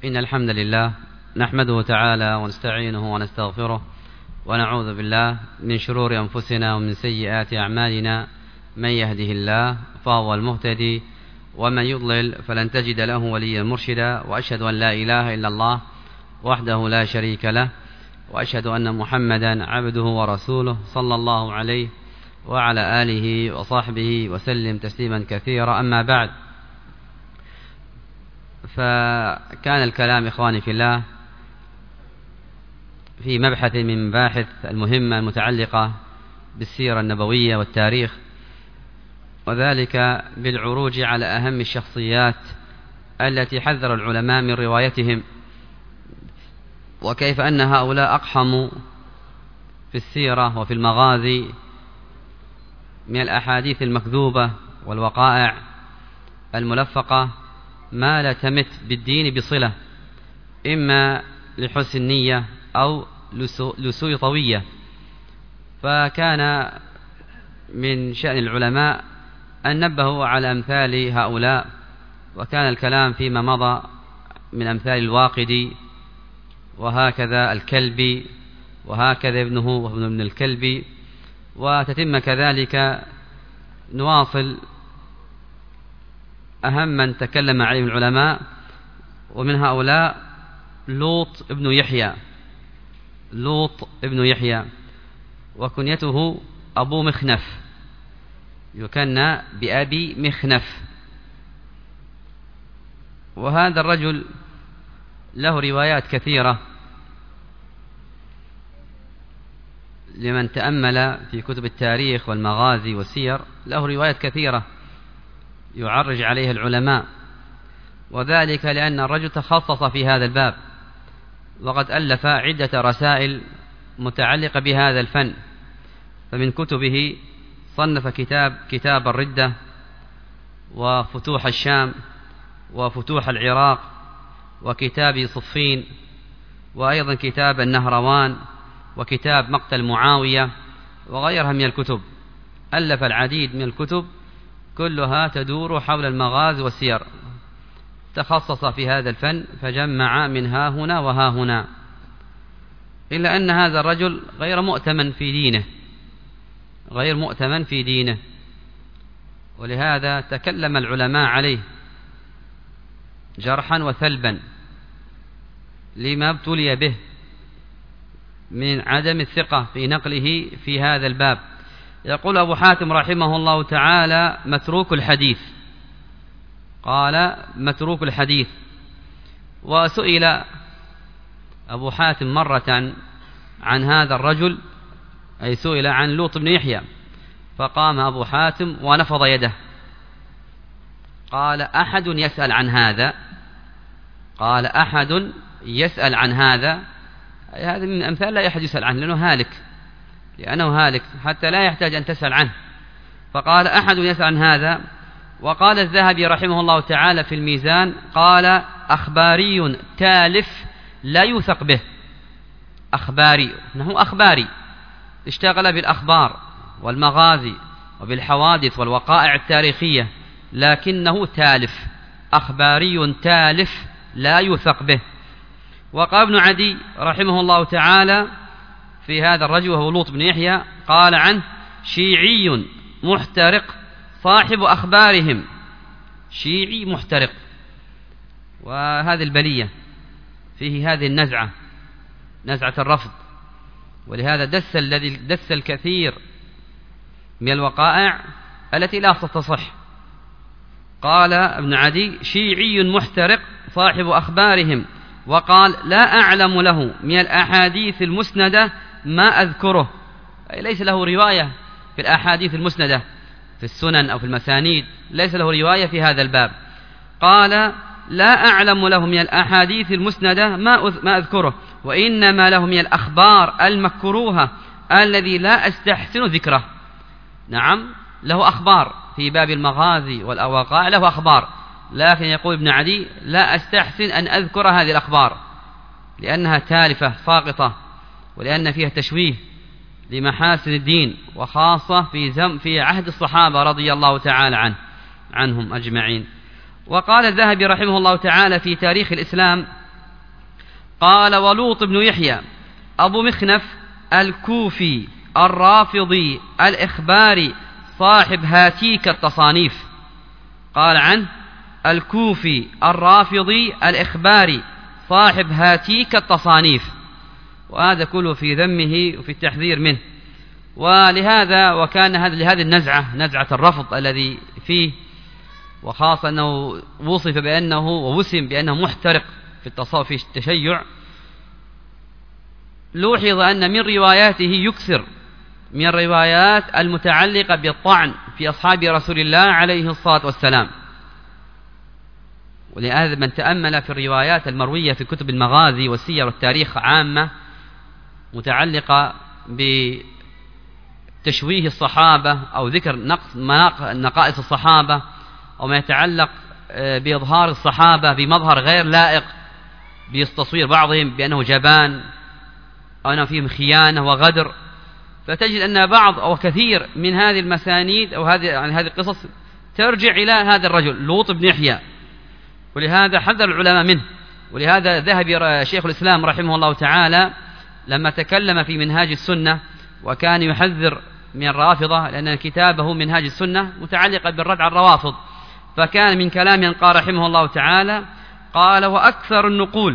إن الحمد لله نحمده تعالى ونستعينه ونستغفره ونعوذ بالله من شرور أنفسنا ومن سيئات أعمالنا. من يهده الله فهو المهتدي ومن يضلل فلن تجد له وليا مرشدا، وأشهد أن لا إله إلا الله وحده لا شريك له، وأشهد أن محمدا عبده ورسوله صلى الله عليه وعلى آله وصحبه وسلم تسليما كثيرا. أما بعد، فكان الكلام إخواني في الله في مبحث من مباحث المهمة المتعلقة بالسيرة النبوية والتاريخ، وذلك بالعروج على أهم الشخصيات التي حذر العلماء من روايتهم، وكيف أن هؤلاء أقحموا في السيرة وفي المغازي من الأحاديث المكذوبة والوقائع الملفقة ما لا تمت بالدين بصلة، إما لحسن نية أو لسوء طوية. فكان من شأن العلماء أن نبهوا على أمثال هؤلاء، وكان الكلام فيما مضى من أمثال الواقدي، وهكذا الكلبي، وهكذا ابنه وابن ابن الكلبي، وتتم كذلك نواصل أهم من تكلم عليه العلماء، ومن هؤلاء لوط ابن يحيى وكنيته أبو مخنف، يكنى بأبي مخنف. وهذا الرجل له روايات كثيرة، لمن تأمل في كتب التاريخ والمغازي والسير له روايات كثيرة يعرج عليها العلماء، وذلك لأن الرجل تخصص في هذا الباب، وقد ألف عدة رسائل متعلقة بهذا الفن. فمن كتبه صنف كتاب الردة، وفتوح الشام، وفتوح العراق، وكتاب صفين، وأيضا كتاب النهروان، وكتاب مقتل معاوية، وغيرها من الكتب. ألف العديد من الكتب كلها تدور حول المغازي والسير، تخصص في هذا الفن فجمع من ها هنا وها هنا، إلا أن هذا الرجل غير مؤتمن في دينه، ولهذا تكلم العلماء عليه جرحا وثلبا لما ابتلي به من عدم الثقة في نقله في هذا الباب. يقول أبو حاتم رحمه الله تعالى متروك الحديث، قال متروك الحديث. وسئل أبو حاتم مرة عن هذا الرجل، أي سئل عن لوط بن يحيى، فقام أبو حاتم ونفض يده، قال أحد يسأل عن هذا؟ هذا من أمثال لا أحد يسأل عنه، لأنه هالك حتى لا يحتاج أن تسأل عنه. فقال أحد يسأل عن هذا. وقال الذهبي رحمه الله تعالى في الميزان، قال أخباري تالف لا يوثق به. أخباري اشتغل بالأخبار والمغازي وبالحوادث والوقائع التاريخية، لكنه تالف، أخباري تالف لا يوثق به. وقال ابن عدي رحمه الله تعالى في هذا الرجل وهو لوط بن يحيى، قال عنه شيعي محترق صاحب أخبارهم، شيعي محترق. وهذه البلية فيه هذه النزعة، نزعة الرفض، ولهذا دس الكثير من الوقائع التي لا تصح. قال ابن عدي شيعي محترق صاحب أخبارهم، وقال لا أعلم له من الأحاديث المسندة ما أذكره، أي ليس له رواية في الأحاديث المسندة في السنن أو في المسانيد، ليس له رواية في هذا الباب. قال لا أعلم له من الأحاديث المسندة ما أذكره، وإنما له من الأخبار المكروهة الذي لا أستحسن ذكره. نعم، له أخبار في باب المغازي والوقائع، له أخبار، لكن يقول ابن عدي لا أستحسن أن أذكر هذه الأخبار، لأنها تالفة ساقطة، ولأن فيها تشويه لمحاسن الدين، وخاصة في عهد الصحابة رضي الله تعالى عنهم أجمعين. وقال الذهبي رحمه الله تعالى في تاريخ الإسلام قال: ولوط بن يحيى أبو مخنف الكوفي الرافضي الإخباري صاحب هاتيك التصانيف. قال عنه: الكوفي الرافضي الإخباري صاحب هاتيك التصانيف. وهذا كله في ذمه وفي التحذير منه. ولهذا وكان لهذه النزعة، نزعة الرفض الذي فيه، وخاصة أنه وصف بأنه ووسم بأنه محترق في التشيع، لوحظ أن من رواياته يكثر من الروايات المتعلقة بالطعن في أصحاب رسول الله عليه الصلاة والسلام. ولهذا من تأمل في الروايات المروية في كتب المغازي والسير والتاريخ عامة متعلقة بتشويه الصحابة أو ذكر نقائص الصحابة، أو ما يتعلق بإظهار الصحابة بمظهر غير لائق، بتصوير بعضهم بأنه جبان أو أنه فيهم خيانة وغدر، فتجد أن بعض أو كثير من هذه المسانيد أو هذه القصص ترجع إلى هذا الرجل لوط بن يحيى. ولهذا حذر العلماء منه. ولهذا ذهب شيخ الإسلام رحمه الله تعالى لما تكلم في منهاج السنة وكان يحذر من الرافضة، لأن كتابه منهاج السنة متعلقة بالرد على الروافض، فكان من كلامه قال رحمه الله تعالى: قال: وأكثر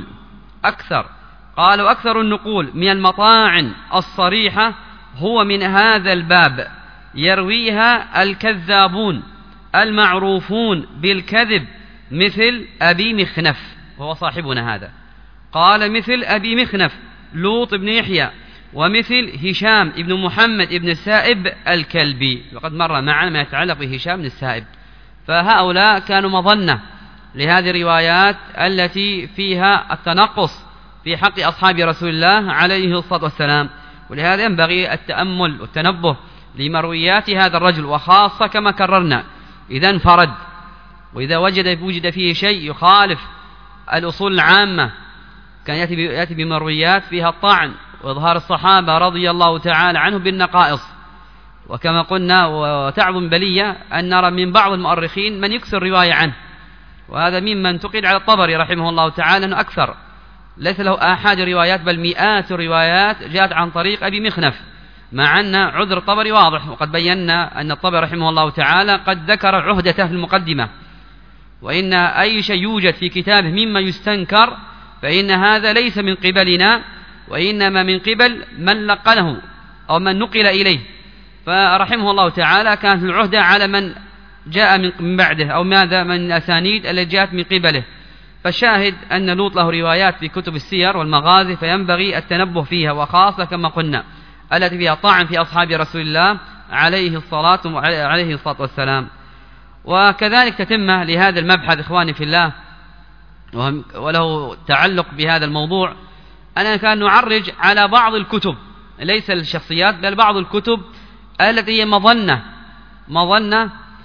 النقول من المطاعن الصريحة هو من هذا الباب يرويها الكذابون المعروفون بالكذب مثل أبي مخنف، وهو صاحبنا هذا. قال: مثل أبي مخنف لوط بن يحيى، ومثل هشام بن محمد بن السائب الكلبي، وقد مر معنا ما يتعلق بهشام بن السائب. فهؤلاء كانوا مظنة لهذه الروايات التي فيها التنقص في حق أصحاب رسول الله عليه الصلاة والسلام. ولهذا ينبغي التأمل والتنبه لمرويات هذا الرجل، وخاصة كما كررنا إذا انفرد وإذا وجد فيه شيء يخالف الأصول العامة كان يأتي بمرويات فيها الطعن وإظهار الصحابة رضي الله تعالى عنه بالنقائص. وكما قلنا وتعظم بلية أن نرى من بعض المؤرخين من يكثر رواية عنه، وهذا ممن انتقد على الطبري رحمه الله تعالى أنه أكثر، ليس له آحاد روايات بل مئات الروايات جاءت عن طريق أبي مخنف، مع أن عذر الطبري واضح. وقد بينا أن الطبري رحمه الله تعالى قد ذكر عهدته في المقدمة، وإن أي شيء يوجد في كتابه مما يستنكر فإن هذا ليس من قبلنا، وإنما من قبل من لقنه أو من نقل إليه. فرحمه الله تعالى كانت العهدة على من جاء من بعده أو ماذا من الأسانيد التي جاءت من قبله. فالشاهد أن لوط له روايات في كتب السير والمغازي، فينبغي التنبه فيها، وخاصة كما قلنا التي فيها طعن في أصحاب رسول الله عليه الصلاة والسلام. وكذلك تتمة لهذا المبحث إخواني في الله، وله تعلق بهذا الموضوع، أننا كان نعرج على بعض الكتب، ليس الشخصيات بل بعض الكتب التي هي مظنة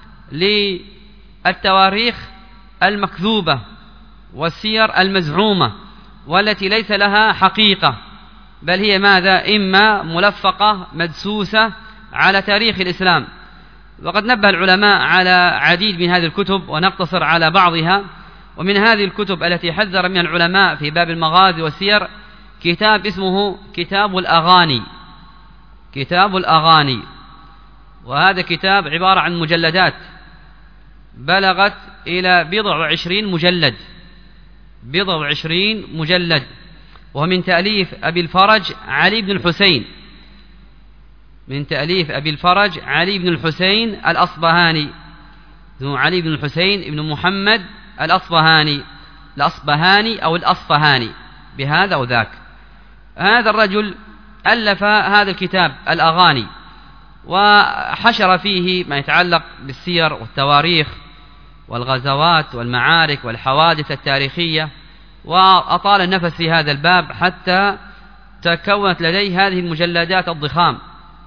للتواريخ المكذوبة والسير المزعومة، والتي ليس لها حقيقة، بل هي ماذا؟ إما ملفقة مدسوسة على تاريخ الإسلام. وقد نبه العلماء على عديد من هذه الكتب، ونقتصر على بعضها. ومن هذه الكتب التي حذر من العلماء في باب المغازي والسير كتاب اسمه كتاب الأغاني. وهذا كتاب عبارة عن مجلدات بلغت إلى 20 مجلد، وهو من تأليف أبي الفرج علي بن الحسين الأصبهاني، علي بن الحسين بن محمد الأصبهاني أو الأصفهاني بهذا أو ذاك. هذا الرجل ألف هذا الكتاب الأغاني، وحشر فيه ما يتعلق بالسير والتواريخ والغزوات والمعارك والحوادث التاريخية، وأطال النفس في هذا الباب حتى تكونت لديه هذه المجلدات الضخام،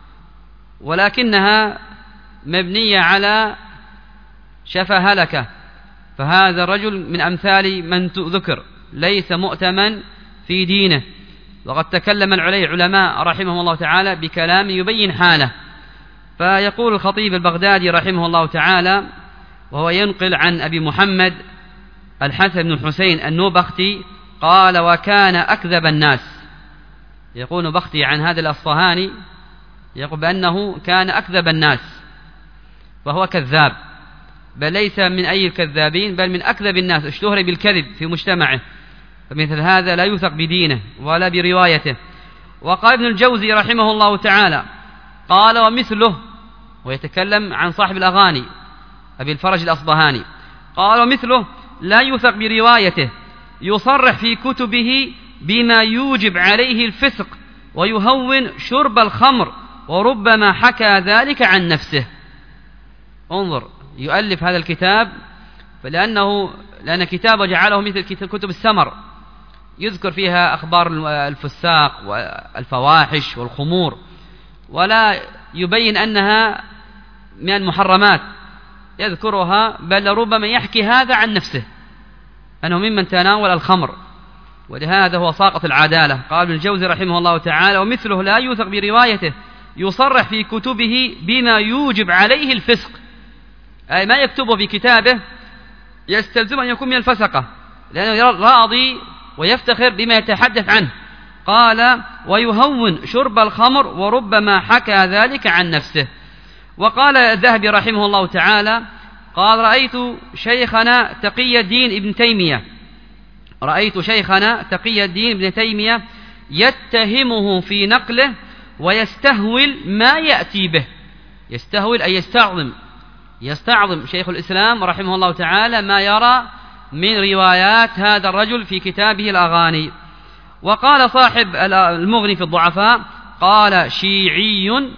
ولكنها مبنية على شفا هلكة. فهذا الرجل من أمثال من ذكر ليس مؤتمن في دينه، وقد تكلم عليه علماء رحمه الله تعالى بكلام يبين حاله. فيقول الخطيب البغدادي رحمه الله تعالى، وهو ينقل عن أبي محمد الحسن بن الحسين النوبختي قال: وكان أكذب الناس. يقول بختي عن هذا الأصفهاني، يقول بأنه كان أكذب الناس، فهو كذاب، بل ليس من أي الكذابين، بل من أكذب الناس، اشتهر بالكذب في مجتمعه، فمثل هذا لا يوثق بدينه ولا بروايته. وقال ابن الجوزي رحمه الله تعالى، قال: ومثله، ويتكلم عن صاحب الأغاني أبي الفرج الأصبهاني، قال: ومثله لا يوثق بروايته، يصرح في كتبه بما يوجب عليه الفسق ويهون شرب الخمر، وربما حكى ذلك عن نفسه. انظر، يؤلف هذا الكتاب لأن كتابه جعله مثل كتب السمر، يذكر فيها أخبار الفساق والفواحش والخمور، ولا يبين أنها من المحرمات يذكرها، بل ربما يحكي هذا عن نفسه أنه ممن تناول الخمر، ولهذا هو ساقط العدالة. قال ابن الجوزي رحمه الله تعالى: ومثله لا يوثق بروايته، يصرح في كتبه بما يوجب عليه الفسق، أي ما يكتبه في كتابه يستلزم أن يكون من الفسقة، لأنه راضي ويفتخر بما يتحدث عنه. قال: ويهون شرب الخمر، وربما حكى ذلك عن نفسه. وقال الذهبي رحمه الله تعالى، قال: رأيت شيخنا تقي الدين ابن تيمية يتهمه في نقله ويستهول ما يأتي به. يستهول أي يستعظم شيخ الإسلام رحمه الله تعالى ما يرى من روايات هذا الرجل في كتابه الأغاني. وقال صاحب المغني في الضعفاء، قال: شيعي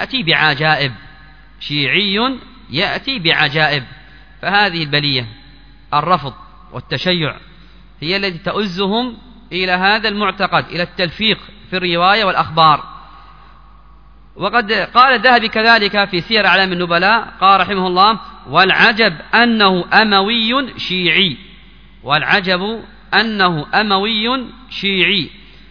يأتي بعجائب. فهذه البلية، الرفض والتشيع، هي التي تؤزهم إلى هذا المعتقد، إلى التلفيق في الرواية والأخبار. وقد قال الذهبي كذلك في سير أعلام النبلاء، قال رحمه الله: والعجب أنه أموي شيعي.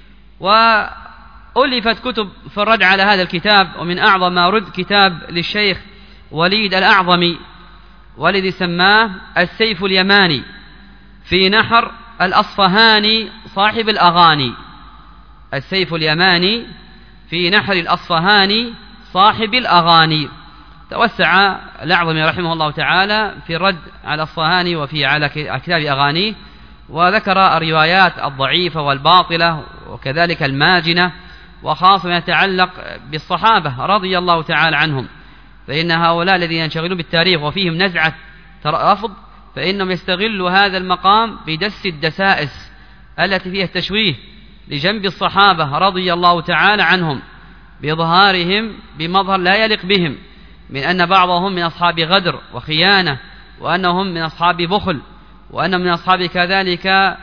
وألفت كتب في الرد على هذا الكتاب، ومن أعظم ما رد كتاب للشيخ وليد الأعظمي، والذي سماه السيف اليماني في نحر الأصفهاني صاحب الأغاني. السيف اليماني في نحر الأصفهاني صاحب الأغاني. توسع الأعظمي رحمه الله تعالى في الرد على الأصفهاني وفي على كتاب أغانيه، وذكر الروايات الضعيفة والباطلة، وكذلك الماجنة، وخاصة ما يتعلق بالصحابة رضي الله تعالى عنهم، فإن هؤلاء الذين ينشغلون بالتاريخ وفيهم نزعة رفض، فإنهم يستغلوا هذا المقام بدس الدسائس التي فيها التشويه لجنب الصحابة رضي الله تعالى عنهم، بإظهارهم بمظهر لا يليق بهم، من أن بعضهم من أصحاب غدر وخيانة، وأنهم من أصحاب بخل، وأنهم من أصحاب كذلك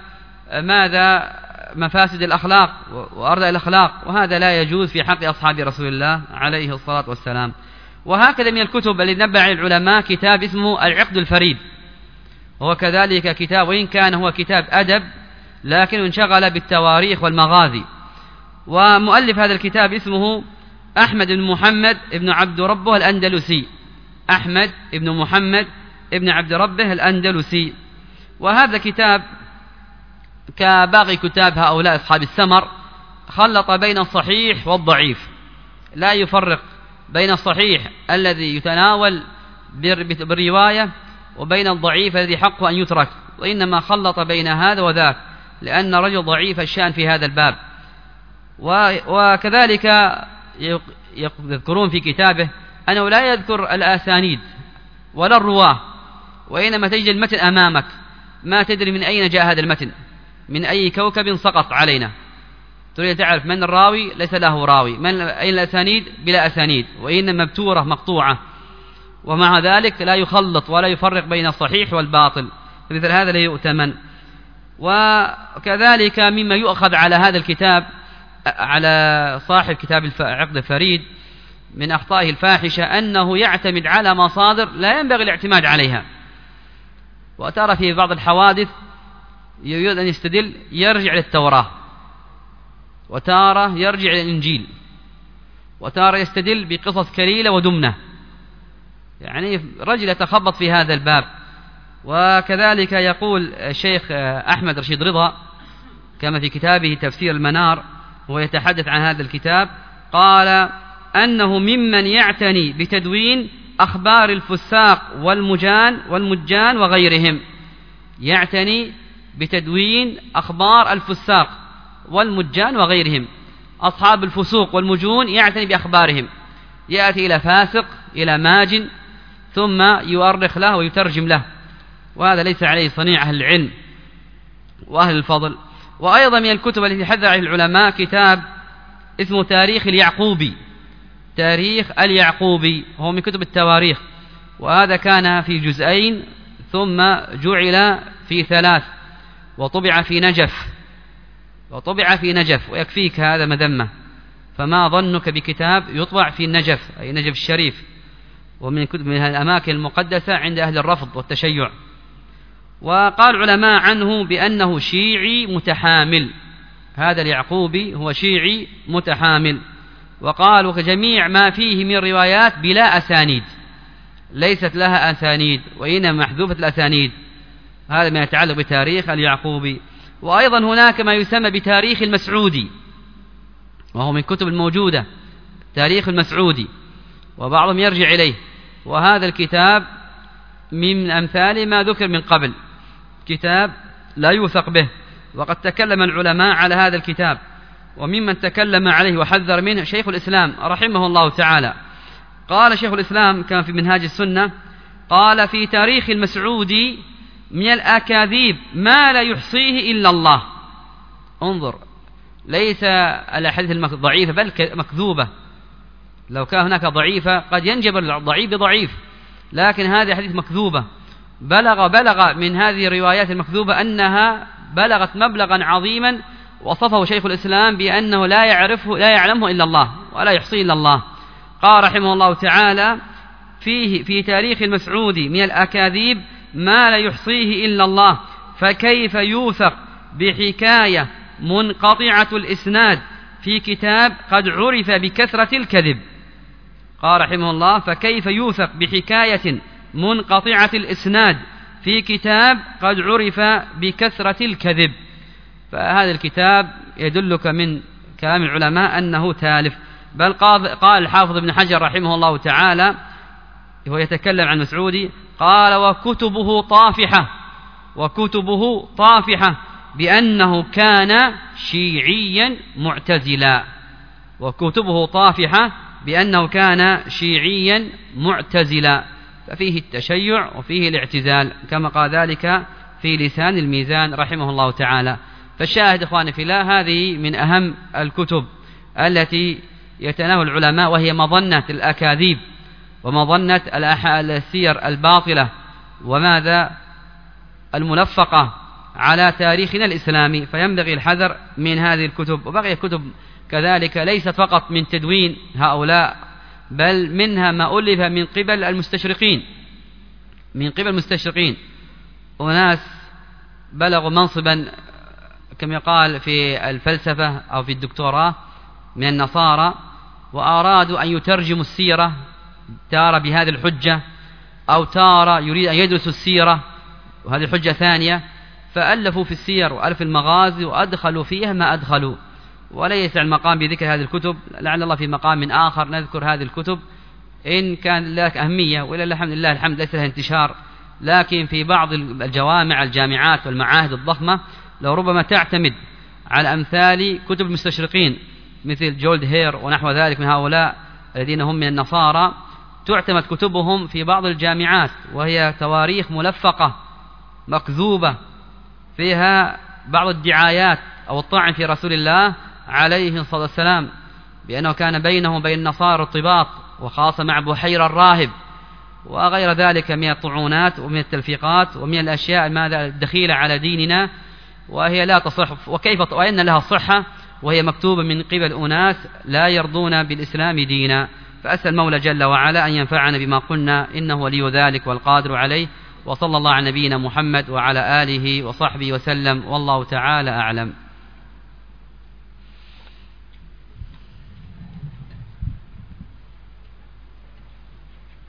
مفاسد الأخلاق وأرض الأخلاق، وهذا لا يجوز في حق أصحاب رسول الله عليه الصلاة والسلام. وهكذا من الكتب التي نبه على العلماء كتاب اسمه العقد الفريد، وهو كذلك كتاب، وإن كان هو كتاب أدب لكنه انشغل بالتواريخ والمغازي. ومؤلف هذا الكتاب اسمه أحمد بن محمد بن عبد ربه الأندلسي، أحمد بن محمد بن عبد ربه الأندلسي. وهذا كتاب كباقي كتاب هؤلاء أصحاب السمر، خلط بين الصحيح والضعيف، لا يفرق بين الصحيح الذي يتناول بالرواية وبين الضعيف الذي حقه أن يترك، وإنما خلط بين هذا وذاك، لأن رجل ضعيف الشأن في هذا الباب. وكذلك يذكرون في كتابه أنه لا يذكر الآسانيد ولا الرواه، وإنما تجد المتن أمامك ما تدري من أين جاء هذا المتن، من أي كوكب سقط علينا، تريد تعرف من الراوي ليس له راوي، من أين الأسانيد بلا أسانيد، وإنما مبتورة مقطوعة، ومع ذلك لا يخلط ولا يفرق بين الصحيح والباطل، فمثل هذا لا يؤتمن. وكذلك مما يؤخذ على هذا الكتاب، على صاحب كتاب عقد الفريد، من أخطائه الفاحشة أنه يعتمد على مصادر لا ينبغي الاعتماد عليها. وترى في بعض الحوادث يريد أن يستدل يرجع للتوراة، وتارة يرجع للإنجيل، وتارة يستدل بقصص كليلة ودمنة، يعني رجل يتخبط في هذا الباب. وكذلك يقول الشيخ أحمد رشيد رضا كما في كتابه تفسير المنار وهو يتحدث عن هذا الكتاب، قال أنه ممن يعتني بتدوين أخبار الفساق والمجان وغيرهم، يعتني بتدوين أخبار الفساق والمجان وغيرهم، أصحاب الفسوق والمجون يعتني بأخبارهم، يأتي إلى فاسق إلى ماجن ثم يؤرخ له ويترجم له، وهذا ليس عليه صنيع أهل العلم وأهل الفضل. وأيضا من الكتب التي حذر عليه العلماء كتاب اسمه تاريخ اليعقوبي، تاريخ اليعقوبي هو من كتب التواريخ، وهذا كان في جزئين ثم جعل في 3 وطبع في نجف ويكفيك هذا مذمة، فما ظنك بكتاب يطبع في النجف أي نجف الشريف، ومن كتب من الأماكن المقدسة عند أهل الرفض والتشيع. وقال العلماء عنه بأنه شيعي متحامل، هذا اليعقوبي هو شيعي متحامل، وقالوا جميع ما فيه من روايات بلا أسانيد، ليست لها أسانيد وإنما محذوفة الأسانيد، هذا ما يتعلق بتاريخ اليعقوبي. وأيضا هناك ما يسمى بتاريخ المسعودي، وهو من كتب الموجودة تاريخ المسعودي، وبعضهم يرجع إليه، وهذا الكتاب من أمثال ما ذكر من قبل، كتاب لا يوثق به، وقد تكلم العلماء على هذا الكتاب، وممن تكلم عليه وحذر منه شيخ الإسلام رحمه الله تعالى. قال شيخ الإسلام كان في منهاج السنة، قال في تاريخ المسعودي من الأكاذيب ما لا يحصيه إلا الله. انظر، ليس الأحاديث الضعيفة بل مكذوبة، لو كان هناك ضعيفة قد ينجبر الضعيف بضعيف، لكن هذه حديث مكذوبة، بلغ من هذه الروايات المكذوبة أنها بلغت مبلغا عظيما وصفه شيخ الإسلام بأنه لا يعلمه إلا الله ولا يحصيه إلا الله. قال رحمه الله تعالى في تاريخ المسعودي من الأكاذيب ما لا يحصيه إلا الله، فكيف يوثق بحكاية منقطعة الإسناد في كتاب قد عرف بكثرة الكذب. قال رحمه الله فكيف يوثق بحكاية منقطعة الإسناد في كتاب قد عرف بكثرة الكذب. فهذا الكتاب يدلك من كلام العلماء أنه تالف، بل قال الحافظ ابن حجر رحمه الله تعالى وهو يتكلم عن مسعودي، قال وكتبه طافحة بأنه كان شيعيا معتزلا، وكتبه طافحة بأنه كان شيعيا معتزلا، ففيه التشيع وفيه الاعتزال كما قال ذلك في لسان الميزان رحمه الله تعالى. فالشاهد إخواني في الله، هذه من أهم الكتب التي يتناول العلماء، وهي مظنة الأكاذيب ومظنة السير الباطلة وماذا الملفقة على تاريخنا الإسلامي، فينبغي الحذر من هذه الكتب. وبقي كتب كذلك ليست فقط من تدوين هؤلاء، بل منها ما ألف من قبل المستشرقين، وناس بلغوا منصبا كما يقال في الفلسفة أو في الدكتوراه من النصارى، وأرادوا أن يترجموا السيرة، تارة بهذه الحجة أو تارة يريد أن يدرسوا السيرة وهذه حجة ثانية، فألفوا في السير وألف المغازي وأدخلوا فيها ما أدخلوا، وليس المقام بذكر هذه الكتب، لعل الله في مقام آخر نذكر هذه الكتب إن كان لك أهمية، وإلا الحمد لله الحمد ليس لها انتشار، لكن في بعض الجامعات والمعاهد الضخمة لو ربما تعتمد على أمثال كتب المستشرقين مثل جولد هير ونحو ذلك من هؤلاء الذين هم من النصارى، تعتمد كتبهم في بعض الجامعات، وهي تواريخ ملفقة مكذوبة فيها بعض الدعايات أو الطعن في رسول الله عليه الصلاة والسلام بأنه كان بينه وبين النصارى ارتباط، وخاصة مع بحير الراهب وغير ذلك من الطعونات ومن التلفيقات ومن الأشياء ماذا الدخيلة على ديننا، وهي لا تصح، وأن لها صحة وهي مكتوبة من قبل أناس لا يرضون بالإسلام دينا. فأسأل المولى جل وعلا أن ينفعنا بما قلنا، إنه ولي ذلك والقادر عليه، وصلى الله على نبينا محمد وعلى آله وصحبه وسلم، والله تعالى أعلم.